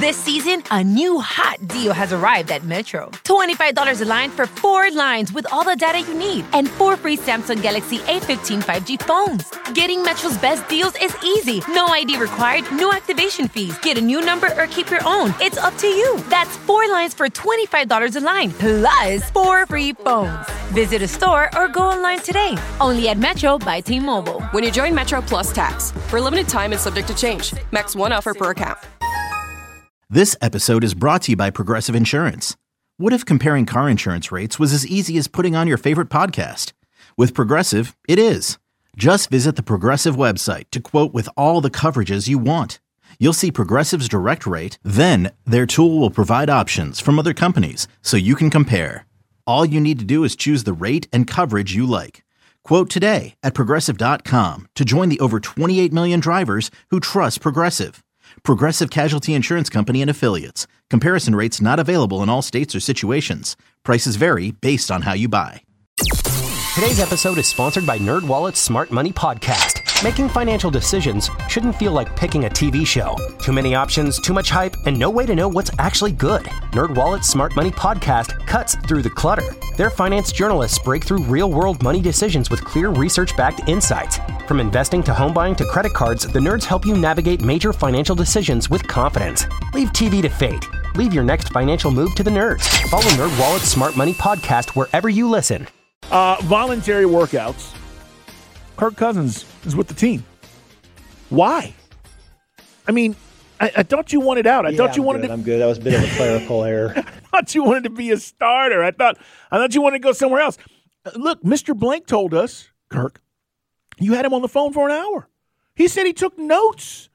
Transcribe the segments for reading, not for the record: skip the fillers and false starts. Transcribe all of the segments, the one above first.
This season, a new hot deal has arrived at Metro. $25 a line for 4 lines with all the data you need and 4 free Samsung Galaxy A15 5G phones. Getting Metro's best deals is easy. No ID required, no activation fees. Get a new number or keep your own. It's up to you. That's 4 lines for $25 a line, plus 4 free phones. Visit a store or go online today. Only at Metro by T-Mobile. When you join Metro Plus Tax. For a limited time and subject to change. Max 1 offer per account. This episode is brought to you by Progressive Insurance. What if comparing car insurance rates was as easy as putting on your favorite podcast? With Progressive, it is. Just visit the Progressive website to quote with all the coverages you want. You'll see Progressive's direct rate, then their tool will provide options from other companies so you can compare. All you need to do is choose the rate and coverage you like. Quote today at Progressive.com to join the over 28 million drivers who trust Progressive. Progressive Casualty Insurance Company and Affiliates. Comparison rates not available in all states or situations. Prices vary based on how you buy. Today's episode is sponsored by NerdWallet's Smart Money Podcast. Making financial decisions shouldn't feel like picking a TV show. Too many options, too much hype, and no way to know what's actually good. NerdWallet's Smart Money Podcast cuts through the clutter. Their finance journalists break through real-world money decisions with clear research-backed insights. From investing to home buying to credit cards, the nerds help you navigate major financial decisions with confidence. Leave TV to fate. Leave your next financial move to the nerds. Follow NerdWallet's Smart Money Podcast wherever you listen. Voluntary workouts. Kirk Cousins is with the team. Why? I mean, I thought you wanted out. I thought you wanted to. I'm good. That was a bit of a clerical error. I thought you wanted to be a starter. I thought you wanted to go somewhere else. Look, Mr. Blank told us, Kirk, you had him on the phone for an hour. He said he took notes.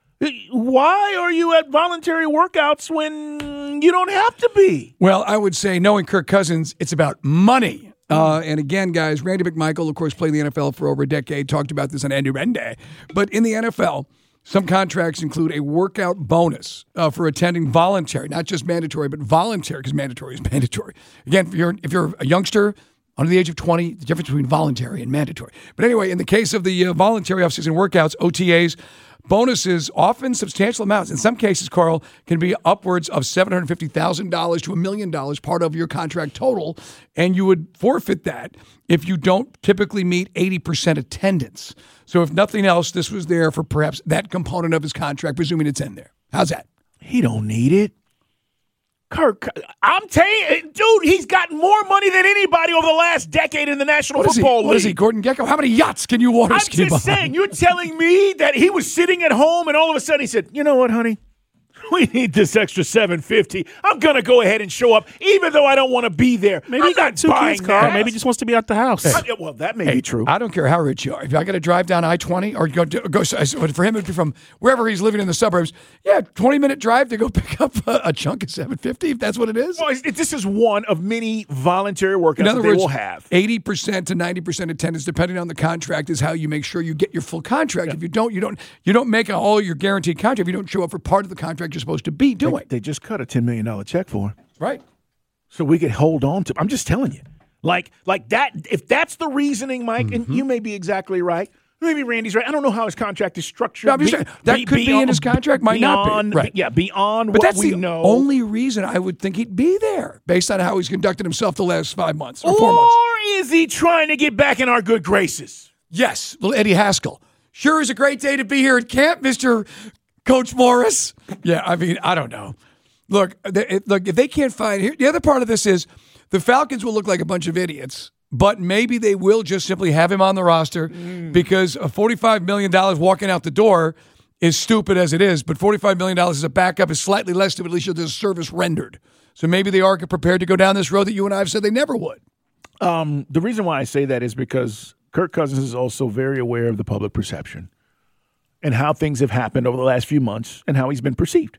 Why are you at voluntary workouts when you don't have to be? Well, I would say, knowing Kirk Cousins, it's about money. And again, guys, Randy McMichael, of course, played in the NFL for over a decade, talked about this on Andy Rende. But in the NFL, some contracts include a workout bonus for attending voluntary, not just mandatory, but voluntary, because mandatory is mandatory. Again, if you're a youngster under the age of 20, the difference between voluntary and mandatory. But anyway, in the case of the voluntary off-season workouts, OTAs, bonuses, often substantial amounts. In some cases, Carl, can be upwards of $750,000 to $1 million, part of your contract total, and you would forfeit that if you don't typically meet 80% attendance. So if nothing else, this was there for perhaps that component of his contract, presuming it's in there. How's that? He don't need it. Kirk, I'm telling you, dude, he's gotten more money than anybody over the last decade in the National Football League. What is he, Gordon Gekko? How many yachts can you water ski behind? I'm just saying, you're telling me that he was sitting at home and all of a sudden he said, you know what, honey? We need this extra $750. I'm going to go ahead and show up, even though I don't want to be there. Maybe he got 2 kids, Carl. Maybe he just wants to be out the house. Well, that may be true. I don't care how rich you are. If I got to drive down I-20 or go for him, it'd be from wherever he's living in the suburbs. Yeah, 20-minute drive to go pick up a chunk of $750, if that's what it is. Well, this is one of many voluntary workouts that they will have. 80% to 90% attendance, depending on the contract, is how you make sure you get your full contract. Yeah. If you don't make all your guaranteed contract. If you don't show up for part of the contract you're supposed to be doing. They just cut a $10 million check for him. Right. So we could hold on to. I'm just telling you. Like that, if that's the reasoning, Mike, and you may be exactly right. Maybe Randy's right. I don't know how his contract is structured. No, that could be in his contract, might not be. Right. Yeah, beyond but what we know. But that's the only reason I would think he'd be there, based on how he's conducted himself the last 5 months or 4 months. Or is he trying to get back in our good graces? Yes, little Eddie Haskell. Sure is a great day to be here at camp, Mr. Coach Morris. Yeah, I mean, I don't know. Look, if they can't find here, the other part of this is the Falcons will look like a bunch of idiots, but maybe they will just simply have him on the roster because $45 million walking out the door is stupid as it is, but $45 million as a backup is slightly less to at least there's service rendered. So maybe they are prepared to go down this road that you and I have said they never would. The reason why I say that is because Kirk Cousins is also very aware of the public perception and how things have happened over the last few months and how he's been perceived.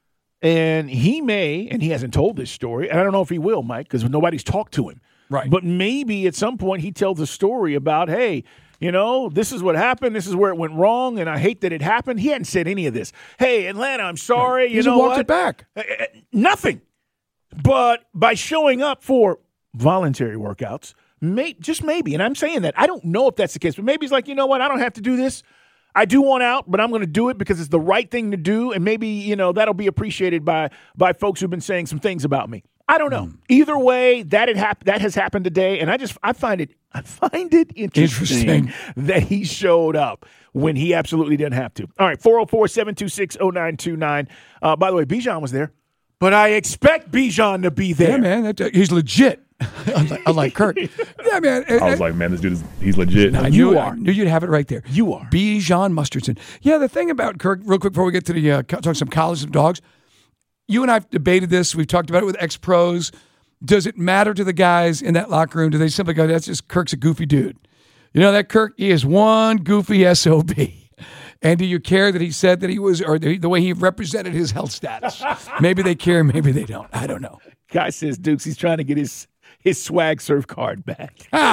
And he may, and he hasn't told this story, and I don't know if he will, Mike, because nobody's talked to him. Right. But maybe at some point he tells a story about, hey, you know, this is what happened. This is where it went wrong, and I hate that it happened. He hadn't said any of this. Hey, Atlanta, I'm sorry. Right. You know walked what? It back. Nothing. But by showing up for voluntary workouts, just maybe, and I'm saying that, I don't know if that's the case, but maybe he's like, you know what, I don't have to do this. I do want out, but I'm going to do it because it's the right thing to do, and maybe, that'll be appreciated by folks who've been saying some things about me. I don't know. Either way, that has happened today, and I find it interesting that he showed up when he absolutely didn't have to. All right, 404-726-0929. By the way, Bijan was there, but I expect Bijan to be there. Yeah, man, he's legit. Unlike Kirk. Yeah, man. I was like, man, this dude he's legit. I knew you'd have it right there. You are. Bijan Mustardson. Yeah, the thing about Kirk, real quick before we get to the talk some college of dogs, you and I have debated this. We've talked about it with ex-pros. Does it matter to the guys in that locker room? Do they simply go, that's just Kirk's a goofy dude? You know that Kirk, he is one goofy SOB. And do you care that he said that he was, or the way he represented his health status? Maybe they care, maybe they don't. I don't know. Guy says, Dukes, he's trying to get his swag surf card back.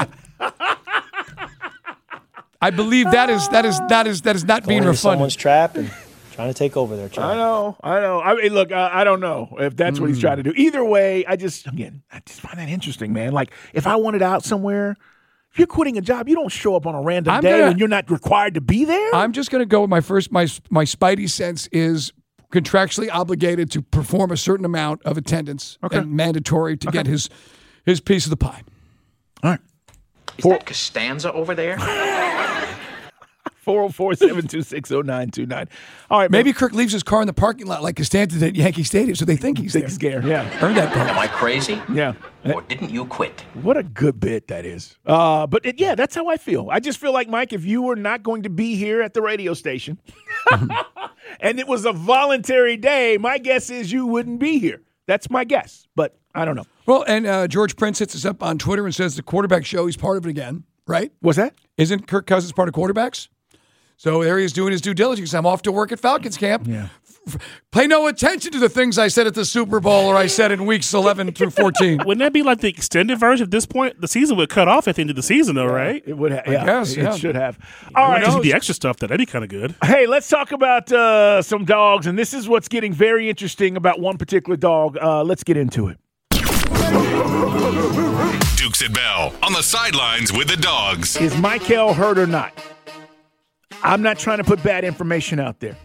I believe that is not being refunded. Someone's trap and trying to take over their trap. I know. I mean, look, I don't know if that's what he's trying to do. Either way, I just find that interesting, man. Like, if I wanted out somewhere, if you're quitting a job, you don't show up on a random day when you're not required to be there. I'm just going to go with my spidey sense is contractually obligated to perform a certain amount of attendance and mandatory to get his piece of the pie. All right. Is that Costanza over there? 404-726-0929. All right, maybe Kirk leaves his car in the parking lot like Costanza did at Yankee Stadium, so they think he's there. Scared, yeah. Earned that part. Am I crazy? Yeah. Or didn't you quit? What a good bit that is. But that's how I feel. I just feel like, Mike, if you were not going to be here at the radio station and it was a voluntary day, my guess is you wouldn't be here. That's my guess, but I don't know. Well, and George Prince hits us up on Twitter and says the quarterback show, he's part of it again, right? What's that? Isn't Kirk Cousins part of quarterbacks? So there he is doing his due diligence. I'm off to work at Falcons camp. Yeah. Pay no attention to the things I said at the Super Bowl or I said in weeks 11 through 14. Wouldn't that be like the extended version at this point? The season would cut off at the end of the season, though, right? It would have. I guess, it should have. All right. The extra stuff, that'd be kind of good. Hey, let's talk about some dogs, and this is what's getting very interesting about one particular dog. Let's get into it. Dukes and Bell on the sidelines with the dogs. Is Michael hurt or not? I'm not trying to put bad information out there.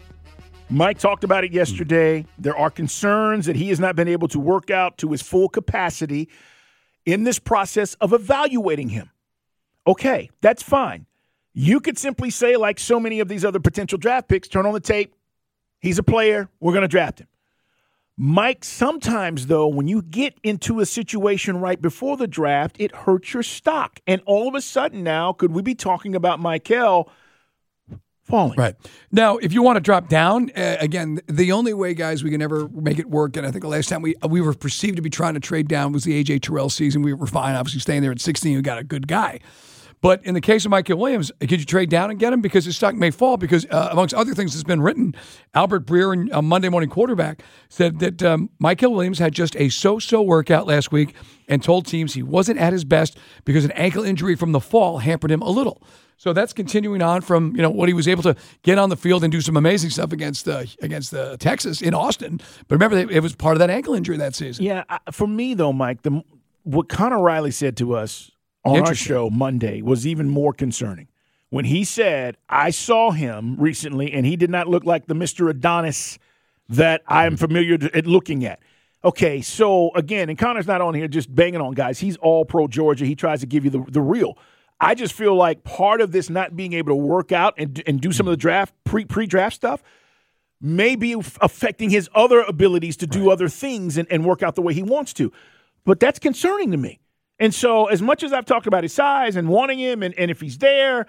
Mike talked about it yesterday. There are concerns that he has not been able to work out to his full capacity in this process of evaluating him. Okay, that's fine. You could simply say, like so many of these other potential draft picks, turn on the tape. He's a player. We're going to draft him. Mike, sometimes, though, when you get into a situation right before the draft, it hurts your stock. And all of a sudden now, could we be talking about Michael falling? Right. Now, if you want to drop down, again, the only way, guys, we can ever make it work, and I think the last time we were perceived to be trying to trade down was the A.J. Terrell season. We were fine, obviously, staying there at 16. We got a good guy. But in the case of Michael Williams, could you trade down and get him? Because his stock may fall because, amongst other things that's been written, Albert Breer, a Monday Morning Quarterback, said that Michael Williams had just a so-so workout last week and told teams he wasn't at his best because an ankle injury from the fall hampered him a little. So that's continuing on from what he was able to get on the field and do some amazing stuff against Texas in Austin. But remember, it was part of that ankle injury that season. Yeah, for me, though, Mike, what Connor Riley said to us on our show Monday was even more concerning. When he said, I saw him recently, and he did not look like the Mr. Adonis that I'm familiar at looking at. Okay, so again, and Connor's not on here just banging on guys. He's all pro Georgia. He tries to give you the real. I just feel like part of this not being able to work out and do some of the draft pre-draft stuff may be affecting his other abilities to do other things and work out the way he wants to. But that's concerning to me. And so as much as I've talked about his size and wanting him and if he's there,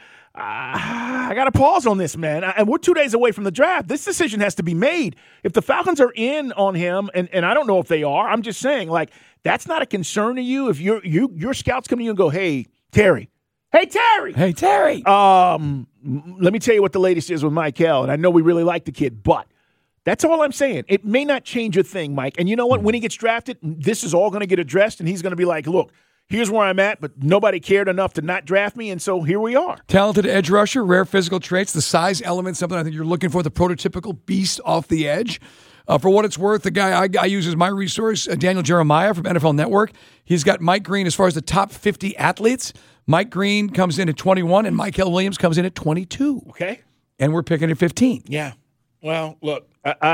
I got to pause on this, man. And we're 2 days away from the draft. This decision has to be made. If the Falcons are in on him, and I don't know if they are, I'm just saying, like, that's not a concern to you. If your scouts come to you and go, hey, Terry. Let me tell you what the latest is with Michael, and I know we really like the kid, but that's all I'm saying. It may not change a thing, Mike. And you know what? When he gets drafted, this is all going to get addressed, and he's going to be like, look, here's where I'm at, but nobody cared enough to not draft me, and so here we are. Talented edge rusher, rare physical traits, the size element, something I think you're looking for, the prototypical beast off the edge. For what it's worth, the guy I use as my resource, Daniel Jeremiah from NFL Network, he's got Mike Green as far as the top 50 athletes. Mike Green comes in at 21, and Michael Williams comes in at 22. Okay. and we're picking at 15. Yeah. Well, look,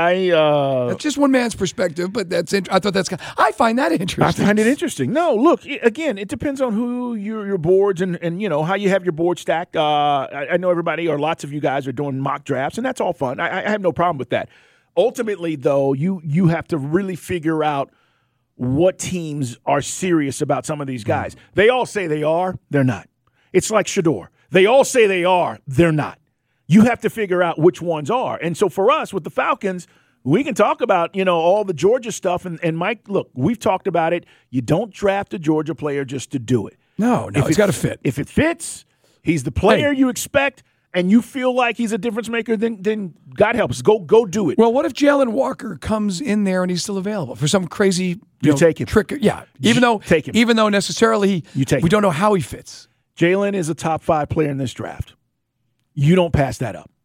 that's just one man's perspective, but I thought I find that interesting. I find it interesting. No, look, again, it depends on who your boards and you know how you have your board stacked. I know everybody or lots of you guys are doing mock drafts, and that's all fun. I have no problem with that. Ultimately, though, you have to really figure out what teams are serious about some of these guys. They all say they are. They're not. It's like Shedeur. They all say they are. They're not. You have to figure out which ones are. And so for us with the Falcons, we can talk about, you know, all the Georgia stuff. And Mike, look, we've talked about it. You don't draft a Georgia player just to do it. No, it's got to fit. If it fits, he's the player you expect, and you feel like he's a difference maker, then God help us. Go do it. Well, what if Jalen Walker comes in there and he's still available for some crazy take him. trick? Yeah, even though necessarily we don't know how he fits. Jalen is a top 5 player in this draft. You don't pass that up.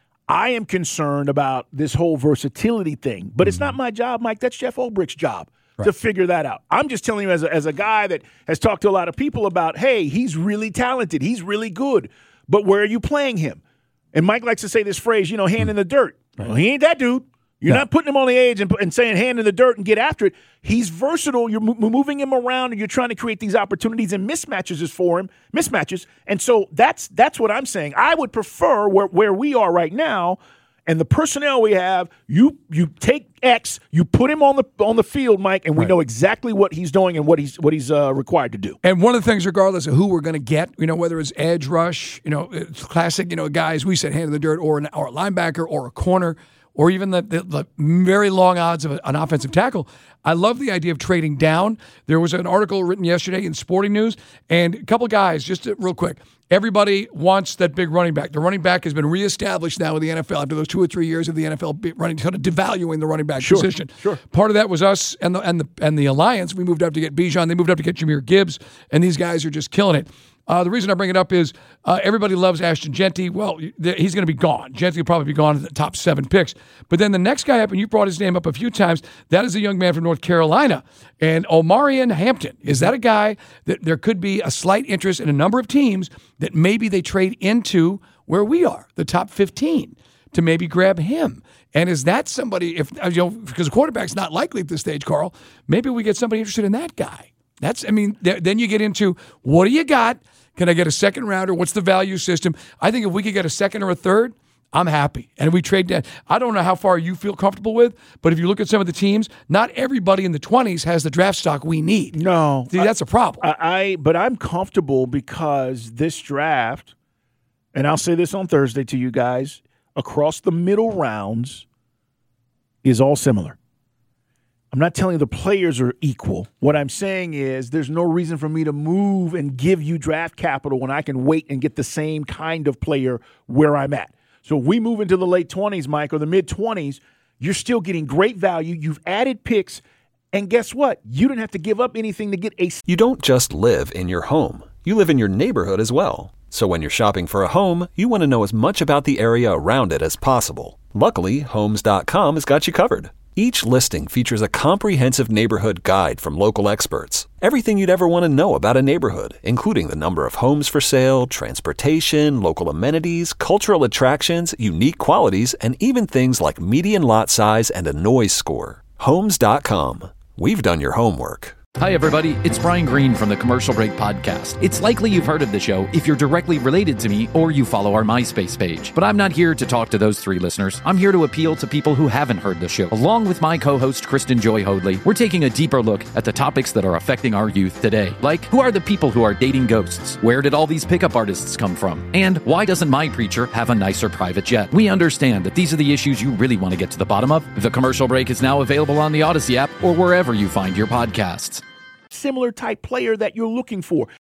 I am concerned about this whole versatility thing, but it's not my job, Mike. That's Jeff Ulbricht's job to figure that out. I'm just telling you as a guy that has talked to a lot of people about, hey, he's really talented. He's really good. But where are you playing him? And Mike likes to say this phrase, you know, hand in the dirt. Right. Well, he ain't that dude. You're not putting him on the edge and saying hand in the dirt and get after it. He's versatile. You're moving him around, and you're trying to create these opportunities and mismatches for him. And so that's what I'm saying. I would prefer where we are right now and the personnel we have. You take X, you put him on the field, Mike, and we know exactly what he's doing and what he's required to do. And one of the things, regardless of who we're going to get, you know, whether it's edge rush, you know, it's classic, you know, guys we said hand in the dirt, or a linebacker or a corner, or even the very long odds of an offensive tackle. I love the idea of trading down. There was an article written yesterday in Sporting News, and a couple guys, just real quick, everybody wants that big running back. The running back has been reestablished now with the NFL after those 2 or 3 years of the NFL running, kind of devaluing the running back position. Sure. Part of that was us and the Alliance. We moved up to get Bijan. They moved up to get Jahmyr Gibbs, and these guys are just killing it. The reason I bring it up is everybody loves Ashton Jeanty. Well, he's going to be gone. Jeanty will probably be gone in the top 7 picks. But then the next guy up, and you brought his name up a few times, that is a young man from North Carolina. And Omarion Hampton, is that a guy that there could be a slight interest in a number of teams that maybe they trade into where we are, the top 15, to maybe grab him? And is that somebody, because a quarterback's not likely at this stage, Carl, maybe we get somebody interested in that guy. Then you get into, what do you got? Can I get a second rounder? What's the value system? I think if we could get a second or a third, I'm happy. And we trade down. I don't know how far you feel comfortable with, but if you look at some of the teams, not everybody in the 20s has the draft stock we need. No. See, that's a problem. But I'm comfortable because this draft, and I'll say this on Thursday to you guys, across the middle rounds is all similar. I'm not telling you the players are equal. What I'm saying is there's no reason for me to move and give you draft capital when I can wait and get the same kind of player where I'm at. So if we move into the late 20s, Mike, or the mid-20s, you're still getting great value. You've added picks, and guess what? You didn't have to give up anything to get a... You don't just live in your home. You live in your neighborhood as well. So when you're shopping for a home, you want to know as much about the area around it as possible. Luckily, Homes.com has got you covered. Each listing features a comprehensive neighborhood guide from local experts. Everything you'd ever want to know about a neighborhood, including the number of homes for sale, transportation, local amenities, cultural attractions, unique qualities, and even things like median lot size and a noise score. Homes.com. We've done your homework. Hi, everybody. It's Brian Green from the Commercial Break Podcast. It's likely you've heard of the show if you're directly related to me or you follow our MySpace page. But I'm not here to talk to those 3 listeners. I'm here to appeal to people who haven't heard the show. Along with my co-host, Kristen Joy Hoadley, we're taking a deeper look at the topics that are affecting our youth today. Like, who are the people who are dating ghosts? Where did all these pickup artists come from? And why doesn't my preacher have a nicer private jet? We understand that these are the issues you really want to get to the bottom of. The Commercial Break is now available on the Odyssey app or wherever you find your podcasts. Similar type player that you're looking for.